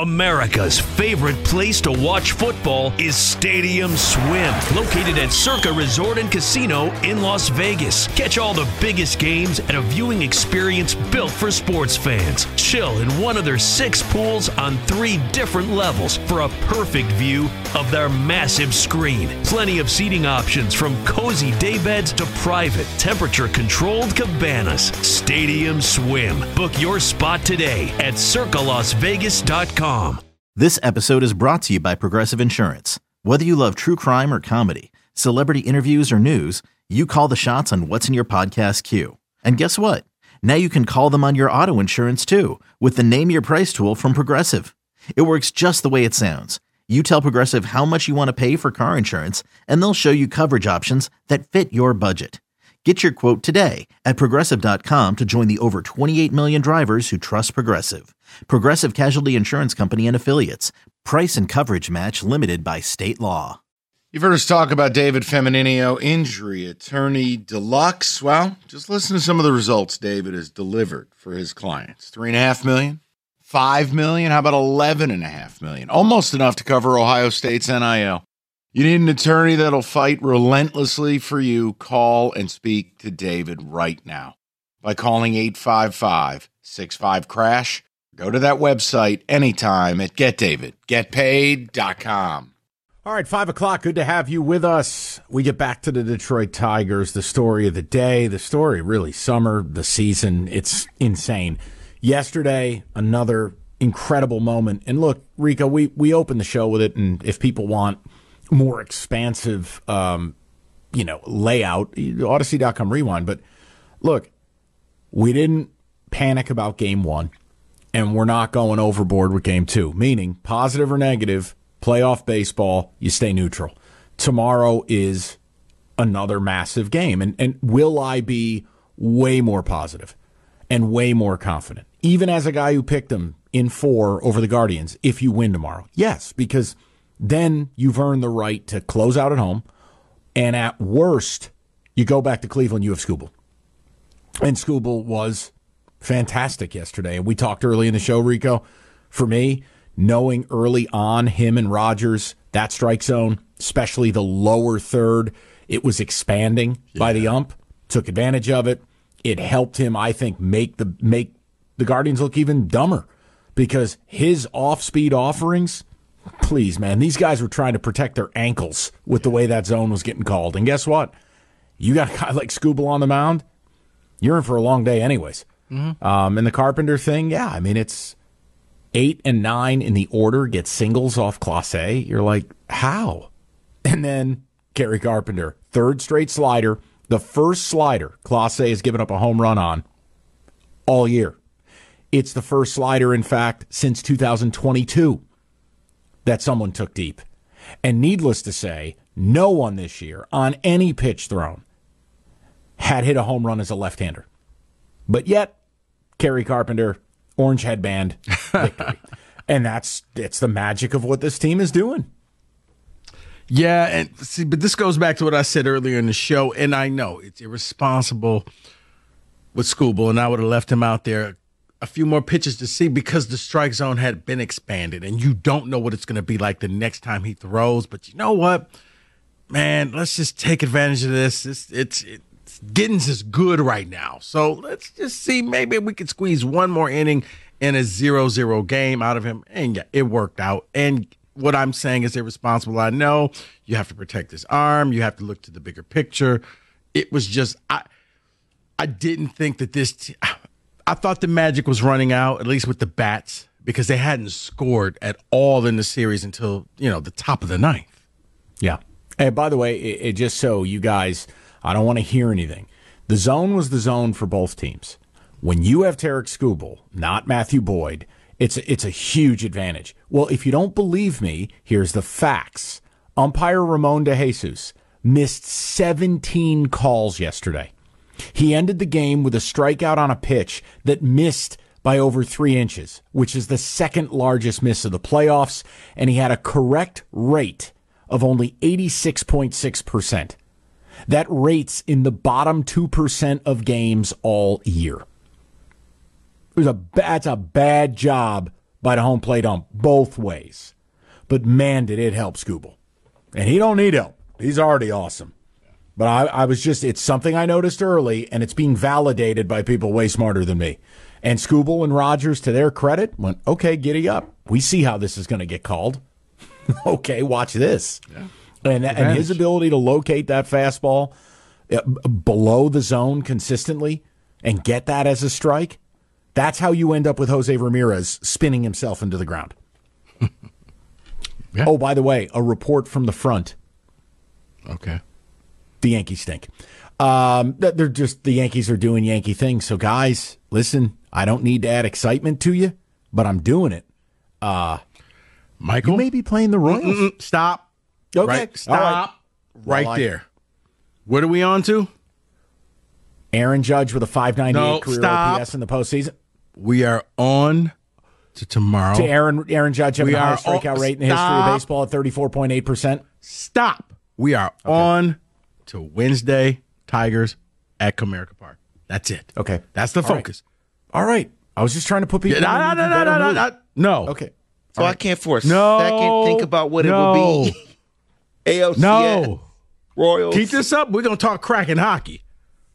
America's favorite place to watch football is Stadium Swim, located at Circa Resort and Casino in Las Vegas. Catch all the biggest games at a viewing experience built for sports fans. Chill in one of their 6 pools on 3 different levels for a perfect view of their massive screen. Plenty of seating options from cozy daybeds to private, temperature-controlled cabanas. Stadium Swim. Book your spot today at circalasvegas.com. This episode is brought to you by Progressive Insurance. Whether you love true crime or comedy, celebrity interviews or news, you call the shots on what's in your podcast queue. And guess what? Now you can call them on your auto insurance too with the Name Your Price tool from Progressive. It works just the way it sounds. You tell Progressive how much you want to pay for car insurance, and they'll show you coverage options that fit your budget. Get your quote today at Progressive.com to join the over 28 million drivers who trust Progressive. Progressive Casualty Insurance Company and Affiliates. Price and coverage match limited by state law. You've heard us talk about David Femininio, injury attorney deluxe. Well, just listen to some of the results David has delivered for his clients. $3.5 million, $5 million, how about $11.5 million? Almost enough to cover Ohio State's NIL. You need an attorney that'll fight relentlessly for you. Call and speak to David right now by calling 855-65-CRASH. Go to that website anytime at getdavidgetpaid.com. All right, 5 o'clock. Good to have you with us. We get back to the Detroit Tigers, the story of the day, the story really summer, the season. It's insane. Yesterday, another incredible moment. And look, Rico, we opened the show with it, and if people want more expansive, layout, Odyssey.com rewind. But look, we didn't panic about game 1, and we're not going overboard with game 2, meaning positive or negative, playoff baseball, you stay neutral. Tomorrow is another massive game. And will I be way more positive and way more confident, even as a guy who picked them in 4 over the Guardians, if you win tomorrow? Yes, because then you've earned the right to close out at home, and at worst, you go back to Cleveland, you have Skubal. And Skubal was fantastic yesterday. And we talked early in the show, Rico, for me, knowing early on him and Rogers, that strike zone, especially the lower third, it was expanding by the ump, took advantage of it. It helped him, I think, make the Guardians look even dumber because his off-speed offerings, please, man, these guys were trying to protect their ankles with the way that zone was getting called. And guess what? You got a guy like Skubal on the mound, you're in for a long day anyways. Mm-hmm. And the Carpenter thing, yeah, I mean, it's 8 and 9 in the order, get singles off Clase. You're like, how? And then Gary Carpenter, 3rd straight slider, the first slider Clase has given up a home run on all year. It's the first slider, in fact, since 2022 that someone took deep. And needless to say, no one this year on any pitch thrown had hit a home run as a left-hander. But yet, Kerry Carpenter, orange headband, victory. And it's the magic of what this team is doing. Yeah, and see, but this goes back to what I said earlier in the show, and I know it's irresponsible with Skubal, and I would have left him out there a few more pitches to see because the strike zone had been expanded, and you don't know what it's going to be like the next time he throws. But you know what, man, let's just take advantage of this. It's Giddens is good right now, so let's just see. Maybe we could squeeze one more inning in a 0-0 game out of him, and yeah, it worked out. And what I'm saying is irresponsible. I know you have to protect his arm. You have to look to the bigger picture. It was just I didn't think that I thought the magic was running out, at least with the bats, because they hadn't scored at all in the series until, the top of the 9th. Yeah. Hey, by the way, it just so you guys, I don't want to hear anything. The zone was the zone for both teams. When you have Tarik Skubal, not Matthew Boyd, it's a huge advantage. Well, if you don't believe me, here's the facts. Umpire Ramon DeJesus missed 17 calls yesterday. He ended the game with a strikeout on a pitch that missed by over 3 inches, which is the second largest miss of the playoffs, and he had a correct rate of only 86.6%. That rate's in the bottom 2% of games all year. That's a bad job by the home plate ump both ways. But man, did it help Skubal. And he don't need help. He's already awesome. But I was just, it's something I noticed early, and it's being validated by people way smarter than me. And Skubal and Rogers, to their credit, went, okay, giddy up. We see how this is going to get called. Okay, watch this. Yeah. And his ability to locate that fastball below the zone consistently and get that as a strike, that's how you end up with Jose Ramirez spinning himself into the ground. Yeah. Oh, by the way, a report from the front. Okay. The Yankees stink. They're just, the Yankees are doing Yankee things. So, guys, listen, I don't need to add excitement to you, but I'm doing it. Michael? You may be playing the Royals. Stop. Okay. Right. Stop. Right there. What are we on to? Aaron Judge with a 598 career stop. OPS in the postseason. We are on to tomorrow. To Aaron Judge having the highest strikeout rate in the history of baseball at 34.8%. Stop. We are on to Wednesday, Tigers at Comerica Park. That's it. Okay. That's the focus. All right. I was just trying to put people No. Okay. So I can't for a second think about what it will be. ALCS. No. Royals. Keep this up. We're going to talk cracking hockey.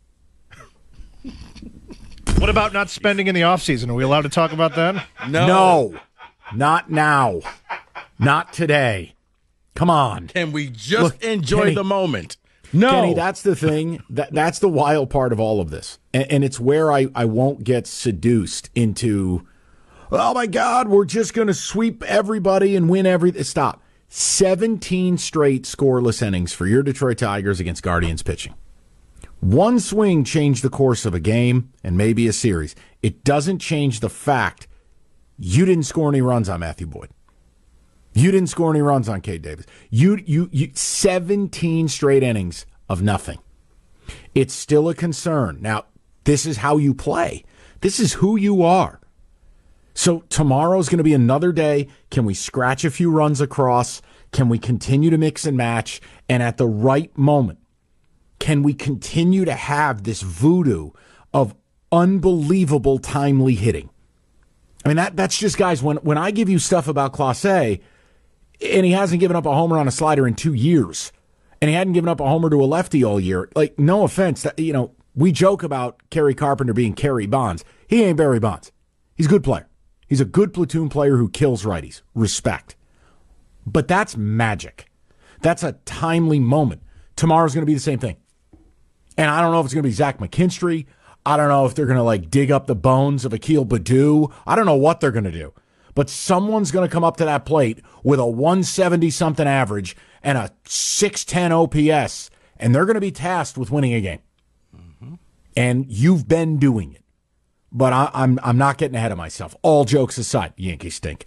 What about not spending in the offseason? Are we allowed to talk about that? No. Not now. Not today. Come on. Can we just enjoy the moment? No. Kenny, that's the thing. That's the wild part of all of this. And it's where I won't get seduced into, oh, my God, we're just going to sweep everybody and win everything. Stop. 17 straight scoreless innings for your Detroit Tigers against Guardians pitching. One swing changed the course of a game and maybe a series. It doesn't change the fact you didn't score any runs on Matthew Boyd. You didn't score any runs on Cade Davis. You 17 straight innings of nothing. It's still a concern. Now, this is how you play. This is who you are. So tomorrow's going to be another day. Can we scratch a few runs across? Can we continue to mix and match? And at the right moment, can we continue to have this voodoo of unbelievable timely hitting? I mean, that's just, guys, when I give you stuff about Clase, and he hasn't given up a homer on a slider in 2 years, and he hadn't given up a homer to a lefty all year, like, no offense, we joke about Kerry Carpenter being Kerry Bonds. He ain't Barry Bonds. He's a good player. He's a good platoon player who kills righties. Respect. But that's magic. That's a timely moment. Tomorrow's going to be the same thing. And I don't know if it's going to be Zach McKinstry. I don't know if they're going to dig up the bones of Akil Baddoo. I don't know what they're going to do. But someone's going to come up to that plate with a 170-something average and a 610 OPS, and they're going to be tasked with winning a game. Mm-hmm. And you've been doing it. But I'm not getting ahead of myself. All jokes aside, Yankees stink.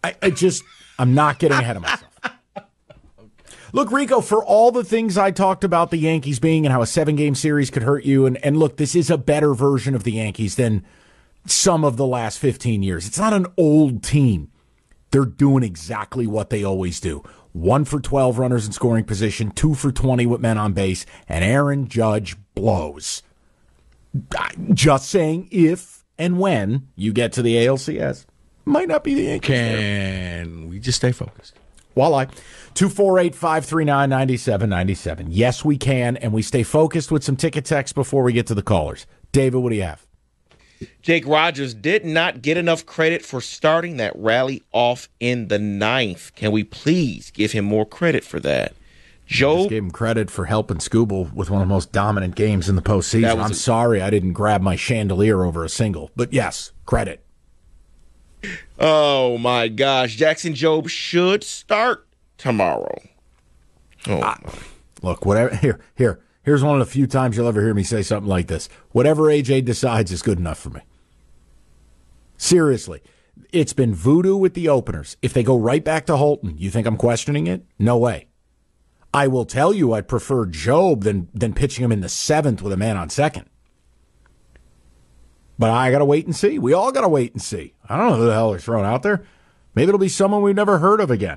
I'm not getting ahead of myself. Look, Rico, for all the things I talked about the Yankees being and how a 7-game series could hurt you, and look, this is a better version of the Yankees than some of the last 15 years. It's not an old team. They're doing exactly what they always do. 1 for 12 runners in scoring position, 2 for 20 with men on base, and Aaron Judge blows. Just saying, if and when you get to the ALCS, might not be the Yankees. Can we just stay focused? Walleye. 248-539-9797. Yes, we can, and we stay focused with some ticket text before we get to the callers. David, what do you have? Jake Rogers did not get enough credit for starting that rally off in the 9th. Can we please give him more credit for that? Joe just gave him credit for helping Skubal with one of the most dominant games in the postseason. I'm sorry I didn't grab my chandelier over a single, but yes, credit. Oh, my gosh. Jackson Jobe should start tomorrow. Look, whatever. Here's one of the few times you'll ever hear me say something like this. Whatever AJ decides is good enough for me. Seriously. It's been voodoo with the openers. If they go right back to Holton, you think I'm questioning it? No way. I will tell you I'd prefer Jobe than pitching him in the 7th with a man on second. But I got to wait and see. We all got to wait and see. I don't know who the hell they're throwing out there. Maybe it'll be someone we've never heard of again.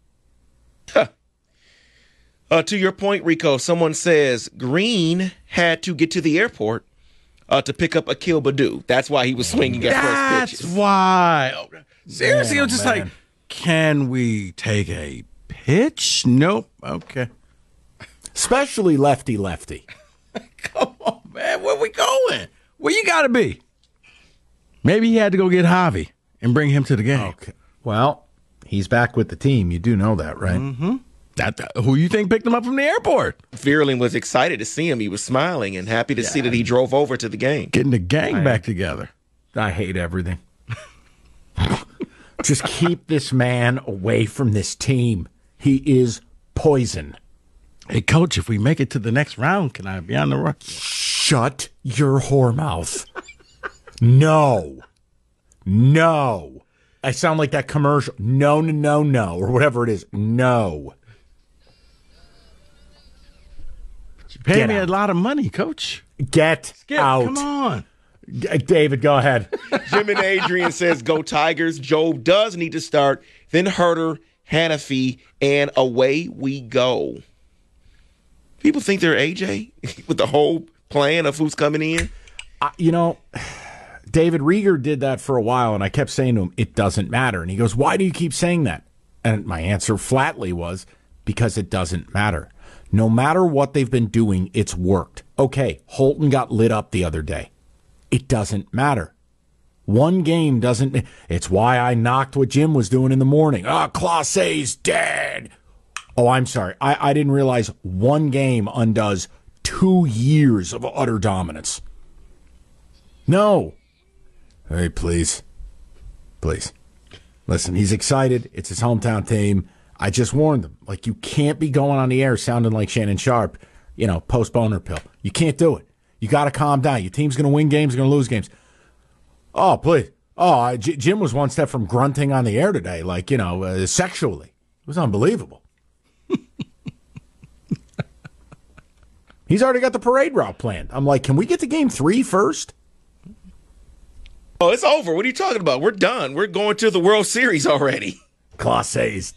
To your point, Rico, someone says Green had to get to the airport to pick up Akil Baddoo. That's why he was swinging at first pitches. That's why. Seriously, Man, it was just man. like, can we take a pitch? Nope. Okay. Especially lefty. Come on, man. Where we going? Where you got to be? Maybe he had to go get Javi and bring him to the game. Okay. Well, he's back with the team. You do know that, right? Mm-hmm. Who you think picked him up from the airport? Vierling was excited to see him. He was smiling and happy to see that he drove over to the game. Getting the gang back together. I hate everything. Just keep this man away from this team. He is poison. Hey, Coach, if we make it to the next round, can I be on the run? Shut your whore mouth. No. I sound like that commercial. No, or whatever it is. No. You pay Get me out. a lot of money, Coach. Get Skip, out. come on. David, go ahead. Jim and Adrian says, go Tigers. Job does need to start. Then Herter, Hanafi, and away we go. People think they're AJ with the whole plan of who's coming in. David Rieger did that for a while, and I kept saying to him, it doesn't matter. And he goes, why do you keep saying that? And my answer flatly was, because it doesn't matter. No matter what they've been doing, it's worked. Okay, Holton got lit up the other day. It doesn't matter. One game doesn't. It's why I knocked what Jim was doing in the morning. Clase's dead. Oh, I'm sorry. I didn't realize one game undoes 2 years of utter dominance. No. Hey, please. Listen, he's excited. It's his hometown team. I just warned him. Like, you can't be going on the air sounding like Shannon Sharp, post-boner pill. You can't do it. You got to calm down. Your team's going to win games, going to lose games. Oh, please. Oh, Jim was one step from grunting on the air today, sexually. It was unbelievable. He's already got the parade route planned. I'm like, can we get to game 3 first? Oh, it's over. What are you talking about? We're done. We're going to the World Series already. Clase's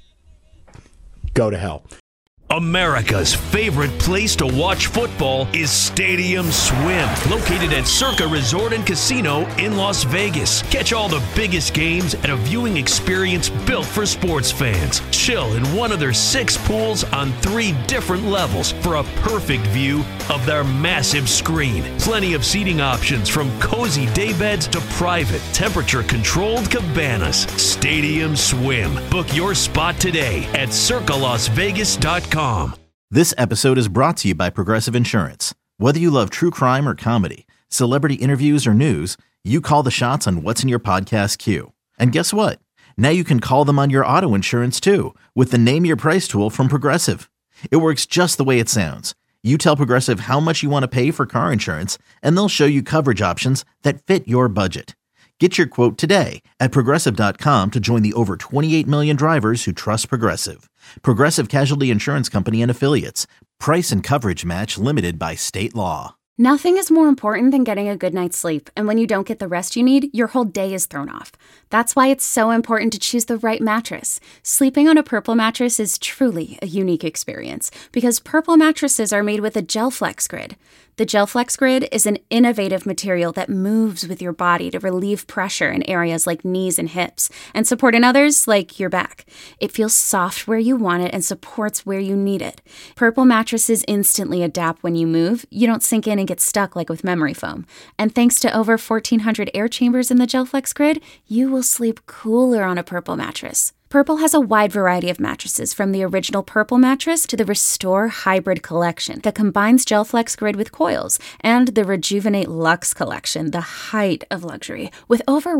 go to hell. America's favorite place to watch football is Stadium Swim, located at Circa Resort and Casino in Las Vegas. Catch all the biggest games at a viewing experience built for sports fans. Chill in one of their 6 pools on 3 different levels for a perfect view of their massive screen. Plenty of seating options from cozy daybeds to private, temperature-controlled cabanas. Stadium Swim. Book your spot today at circalasvegas.com. This episode is brought to you by Progressive Insurance. Whether you love true crime or comedy, celebrity interviews or news, you call the shots on what's in your podcast queue. And guess what? Now you can call them on your auto insurance too with the Name Your Price tool from Progressive. It works just the way it sounds. You tell Progressive how much you want to pay for car insurance, and they'll show you coverage options that fit your budget. Get your quote today at Progressive.com to join the over 28 million drivers who trust Progressive. Progressive Casualty Insurance Company and Affiliates. Price and coverage match limited by state law. Nothing is more important than getting a good night's sleep, and when you don't get the rest you need, your whole day is thrown off. That's why it's so important to choose the right mattress. Sleeping on a Purple mattress is truly a unique experience because Purple mattresses are made with a GelFlex Grid. The GelFlex Grid is an innovative material that moves with your body to relieve pressure in areas like knees and hips and support in others like your back. It feels soft where you want it and supports where you need it. Purple mattresses instantly adapt when you move. You don't sink in and get stuck like with memory foam. And thanks to over 1,400 air chambers in the GelFlex Grid, you will sleep cooler on a Purple mattress. Purple has a wide variety of mattresses, from the original Purple mattress to the Restore Hybrid collection that combines GelFlex Grid with coils, and the Rejuvenate Luxe collection, the height of luxury, with over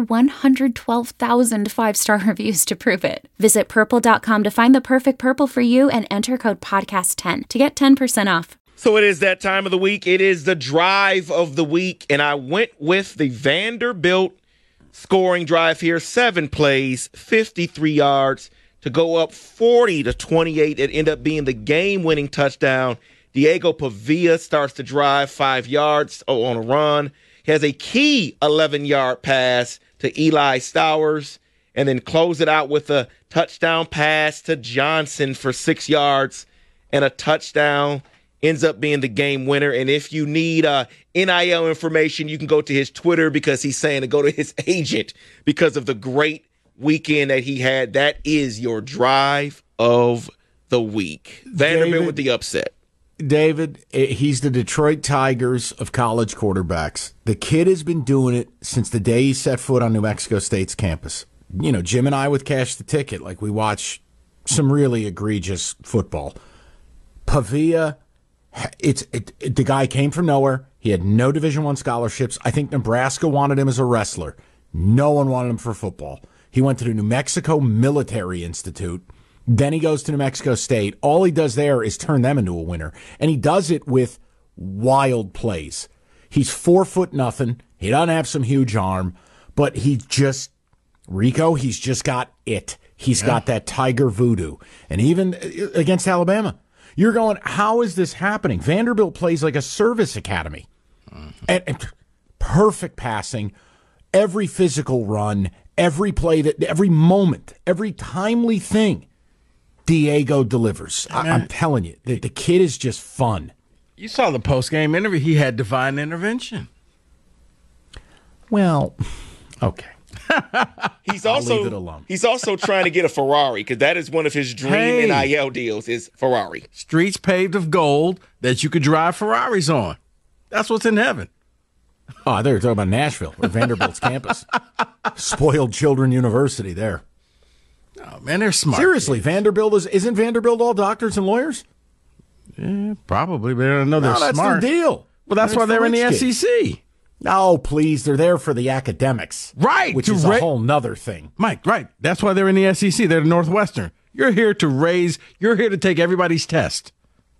112,000 5-star reviews to prove it. Visit Purple.com to find the perfect Purple for you and enter code PODCAST10 to get 10% off. So it is that time of the week. It is the drive of the week, and I went with the Vanderbilt scoring drive here. 7 plays, 53 yards to go up 40-28. It ended up being the game-winning touchdown. Diego Pavia starts the drive 5 yards on a run. He has a key 11-yard pass to Eli Stowers, and then close it out with a touchdown pass to Johnson for 6 yards and a touchdown. Ends up being the game winner. And if you need NIL information, you can go to his Twitter because he's saying to go to his agent because of the great weekend that he had. That is your drive of the week. Vanderbilt with the upset. David, he's the Detroit Tigers of college quarterbacks. The kid has been doing it since the day he set foot on New Mexico State's campus. You know, Jim and I would cash the ticket. Like, we watch some really egregious football. Pavia, the guy came from nowhere. He had no Division I scholarships. I think Nebraska wanted him as a wrestler. No one wanted him for football. He went to the New Mexico Military Institute. Then he goes to New Mexico State. All he does there is turn them into a winner. And he does it with wild plays. He's 4 foot nothing. He doesn't have some huge arm, but he's just got it. He's got that Tiger voodoo. And even against Alabama, you're going, how is this happening? Vanderbilt plays like a service academy. And perfect passing, every physical run, every play, every moment, every timely thing. Diego delivers. I'm telling you, the kid is just fun. You saw the post-game interview. He had divine intervention. Well, okay. He's also trying to get a Ferrari because that is one of his dream NIL deals is Ferrari. Streets paved of gold that you could drive Ferraris on. That's what's in heaven. Oh, they're talking about Nashville or Vanderbilt's campus. Spoiled Children University there. Oh, man, they're smart. Seriously, Vanderbilt isn't Vanderbilt all doctors and lawyers? Yeah, probably, but I know they're smart. That's their deal. Well, that's why they're in the SEC. No, please, they're there for the academics. Right. Which is a whole nother thing. Mike, right. That's why they're in the SEC. They're the Northwestern. You're here to take everybody's test.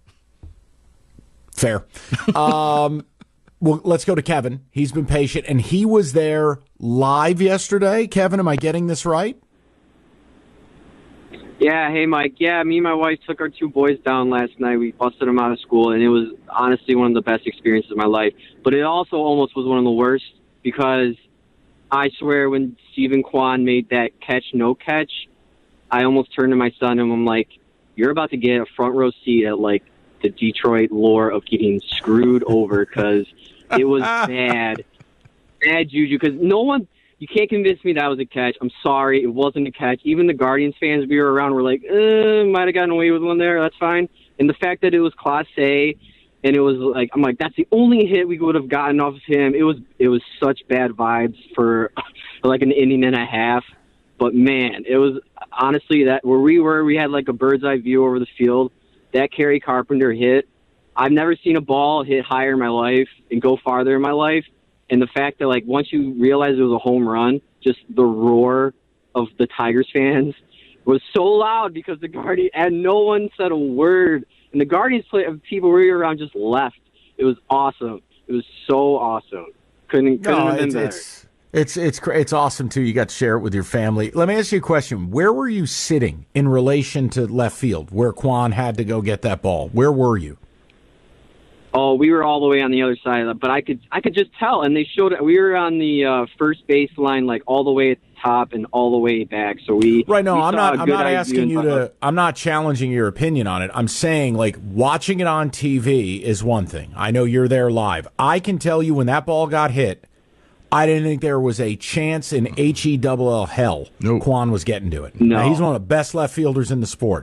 Fair. Well, let's go to Kevin. He's been patient, and he was there live yesterday. Kevin, am I getting this right? Yeah, hey, Mike. Yeah, me and my wife took our 2 boys down last night. We busted them out of school, and it was honestly one of the best experiences of my life. But it also almost was one of the worst because I swear when Stephen Kwan made that no catch, I almost turned to my son and I'm like, you're about to get a front row seat at, like, the Detroit lore of getting screwed over because it was bad. Bad juju because you can't convince me that was a catch. I'm sorry, it wasn't a catch. Even the Guardians fans we were around were like, might have gotten away with one there. That's fine. And the fact that it was Class A, and it was like, I'm like, that's the only hit we would have gotten off of him. It was such bad vibes for like an inning and a half. But man, it was honestly that where we were, we had like a bird's eye view over the field. That Kerry Carpenter hit, I've never seen a ball hit higher in my life and go farther in my life. And the fact that, like, once you realize it was a home run, just the roar of the Tigers fans was so loud because the Guardians, and no one said a word. And the Guardians people we were around just left. It was awesome. It was so awesome. Couldn't have been better. It's awesome, too. You got to share it with your family. Let me ask you a question. Where were you sitting in relation to left field where Kwan had to go get that ball? Where were you? Oh, we were all the way on the other side of that, but I could just tell. And they showed it. We were on the first baseline, like all the way at the top and all the way back. So right. No, I'm not asking you to. I'm not challenging your opinion on it. I'm saying like watching it on TV is one thing. I know you're there live. I can tell you when that ball got hit, I didn't think there was a chance in HELL hell Kwan was getting to it. No, now, he's one of the best left fielders in the sport.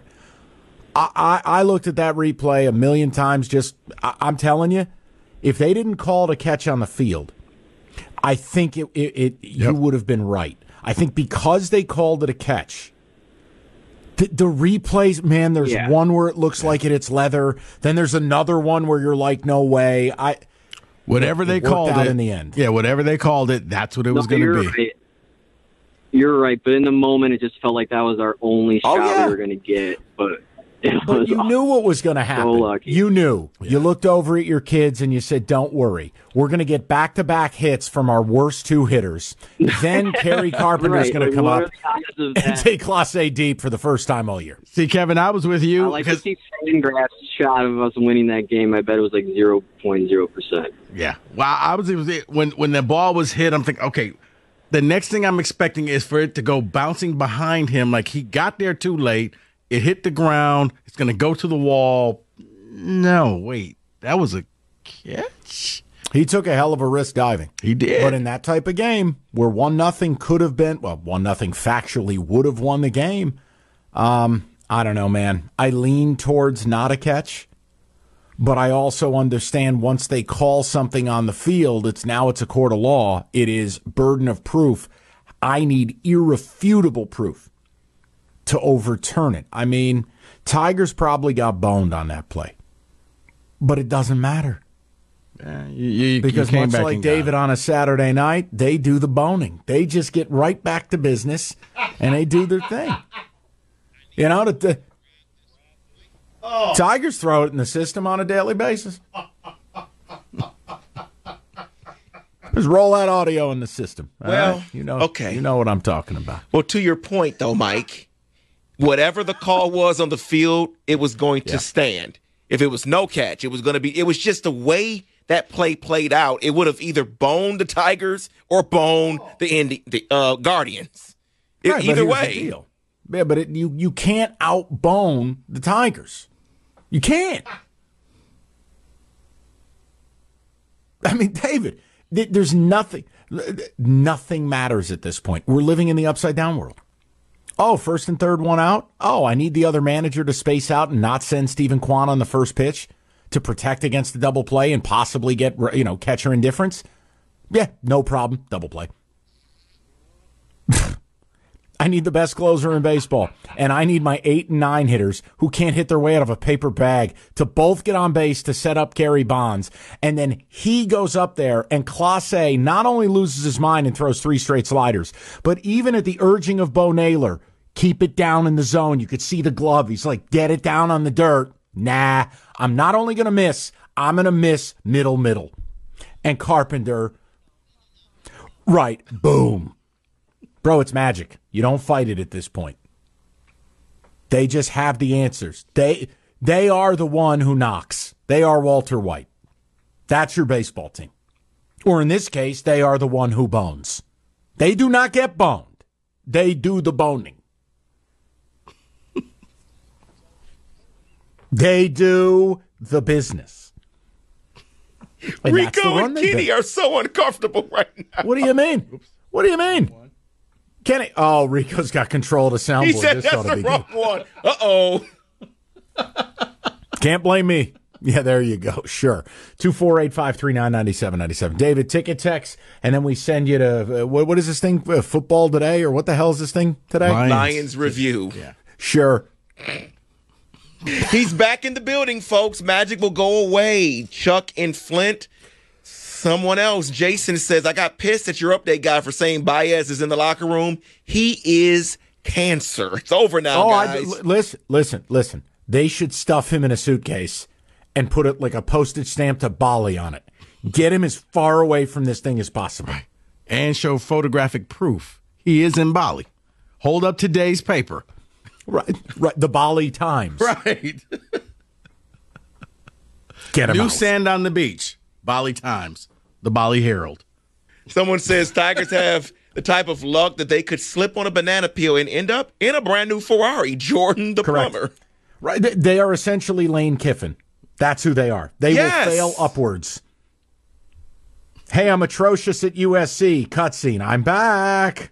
I looked at that replay a million times. I'm telling you, if they didn't call it a catch on the field, I think you would have been right. I think because they called it a catch, the replays, man, there's one where it looks like it's leather. Then there's another one where you're like, no way. Whatever they called it in the end. Yeah, whatever they called it, that's what it was going to be. Right. You're right, but in the moment, it just felt like that was our only shot we were going to get. But you knew what was going to happen. So lucky. You knew. Yeah. You looked over at your kids and you said, don't worry. We're going to get back-to-back hits from our worst 2 hitters. Then Kerry Carpenter's going to come up and take Class A deep for the first time all year. See, Kevin, I was with you. I like to see Fangraph's shot of us winning that game. I bet it was like 0.0%. Yeah. Well, I was when the ball was hit, I'm thinking, okay, the next thing I'm expecting is for it to go bouncing behind him like he got there too late. It hit the ground. It's going to go to the wall. No, wait. That was a catch? He took a hell of a risk diving. He did. But in that type of game where 1-0 could have been, 1-0 factually would have won the game, I don't know, man. I lean towards not a catch, but I also understand once they call something on the field, it's a court of law. It is burden of proof. I need irrefutable proof to overturn it. I mean, Tigers probably got boned on that play, but it doesn't matter. Because much like David on a Saturday night, they do the boning. They just get right back to business, and they do their thing. You know, Tigers throw it in the system on a daily basis. Just roll that audio in the system. Well, right? You know what I'm talking about. Well, to your point, though, Mike, whatever the call was on the field, it was going to stand. If it was no catch, it was going to be. It was just the way that play played out. It would have either boned the Tigers or boned the Guardians. Right, either way. Yeah, but you can't out-bone the Tigers. You can't. I mean, David, there's nothing matters at this point. We're living in the upside-down world. Oh, first and third one out? Oh, I need the other manager to space out and not send Stephen Kwan on the first pitch to protect against the double play and possibly get, catcher indifference? Yeah, no problem. Double play. I need the best closer in baseball, and I need my 8 and 9 hitters who can't hit their way out of a paper bag to both get on base to set up Gary Bonds. And then he goes up there, and Clase not only loses his mind and throws 3 straight sliders, but even at the urging of Bo Naylor, keep it down in the zone. You could see the glove. He's like, get it down on the dirt. Nah, I'm not only going to miss, I'm going to miss middle. And Carpenter, right, boom. Bro, it's magic. You don't fight it at this point. They just have the answers. They are the one who knocks. They are Walter White. That's your baseball team. Or in this case, they are the one who bones. They do not get boned. They do the boning. They do the business. And Rico and Kenny are so uncomfortable right now. What do you mean? What do you mean? Kenny, Rico's got control of the soundboard. He said that's the wrong one. Uh-oh. Can't blame me. Yeah, there you go. Sure. 248-539-9797. David, ticket text, and then we send you to, what is this thing, Football Today, or what the hell is this thing today? Lions Review. Yeah. Sure. He's back in the building, folks. Magic will go away. Chuck in Flint. Someone else, Jason, says, I got pissed at your update guy for saying Baez is in the locker room. He is cancer. It's over now, guys. Listen. They should stuff him in a suitcase and put it like a postage stamp to Bali on it. Get him as far away from this thing as possible. Right. And show photographic proof. He is in Bali. Hold up today's paper. Right. The Bali Times. Right. Get him New out. sand on the beach. Bali Times. The Bali Herald. Someone says Tigers have the type of luck that they could slip on a banana peel and end up in a brand new Ferrari. Jordan the Correct. plumber. Right. They are essentially Lane Kiffin. That's who they are. They will fail upwards. Hey, I'm atrocious at USC. Cutscene. I'm back.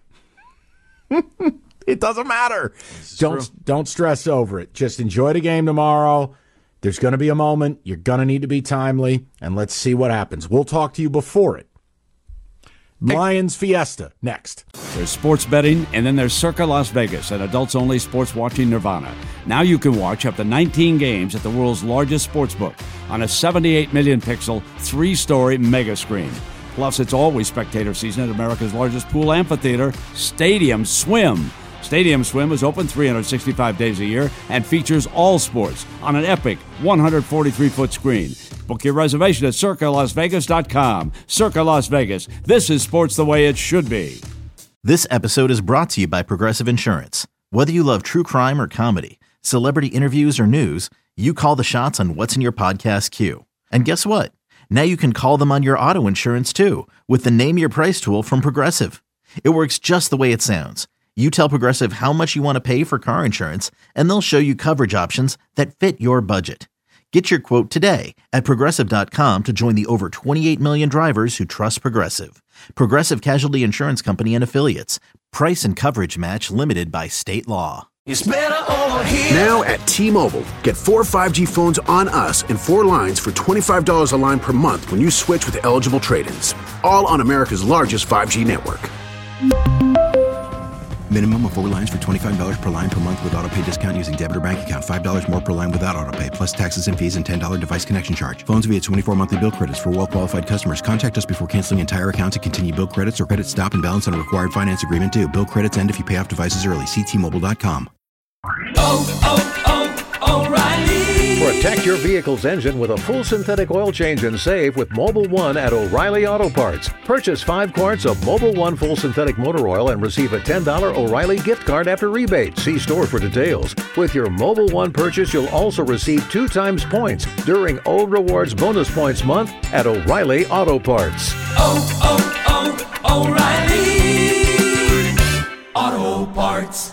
It doesn't matter. Don't stress over it. Just enjoy the game tomorrow. There's going to be a moment. You're going to need to be timely, and let's see what happens. We'll talk to you before it. Lions Fiesta next. There's sports betting, and then there's Circa Las Vegas, an adults-only sports watching nirvana. Now you can watch up to 19 games at the world's largest sportsbook on a 78 million pixel, 3-story mega screen. Plus, it's always spectator season at America's largest pool amphitheater, Stadium Swim. Stadium Swim is open 365 days a year and features all sports on an epic 143-foot screen. Book your reservation at CircaLasVegas.com. Circa Las Vegas. This is sports the way it should be. This episode is brought to you by Progressive Insurance. Whether you love true crime or comedy, celebrity interviews or news, you call the shots on what's in your podcast queue. And guess what? Now you can call them on your auto insurance too with the Name Your Price tool from Progressive. It works just the way it sounds. You tell Progressive how much you want to pay for car insurance, and they'll show you coverage options that fit your budget. Get your quote today at Progressive.com to join the over 28 million drivers who trust Progressive. Progressive Casualty Insurance Company and Affiliates. Price and coverage match limited by state law. It's better over here. Now at T-Mobile, get 4 5G phones on us and 4 lines for $25 a line per month when you switch with eligible trade-ins. All on America's largest 5G network. Minimum of 4 lines for $25 per line per month with autopay discount using debit or bank account. $5 more per line without autopay, plus taxes and fees and $10 device connection charge. Phones via 24 monthly bill credits for well-qualified customers. Contact us before canceling entire account to continue bill credits or credit stop and balance on a required finance agreement due. Bill credits end if you pay off devices early. See T-Mobile.com. O'Reilly. Protect your vehicle's engine with a full synthetic oil change and save with Mobil 1 at O'Reilly Auto Parts. Purchase 5 quarts of Mobil 1 full synthetic motor oil and receive a $10 O'Reilly gift card after rebate. See store for details. With your Mobil 1 purchase, you'll also receive 2 times points during O Rewards Bonus Points Month at O'Reilly Auto Parts. O'Reilly Auto Parts.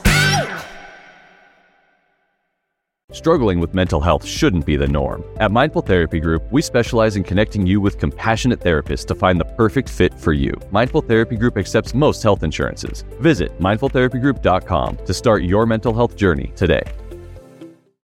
Struggling with mental health shouldn't be the norm. At Mindful Therapy Group, we specialize in connecting you with compassionate therapists to find the perfect fit for you. Mindful Therapy Group accepts most health insurances. Visit mindfultherapygroup.com to start your mental health journey today.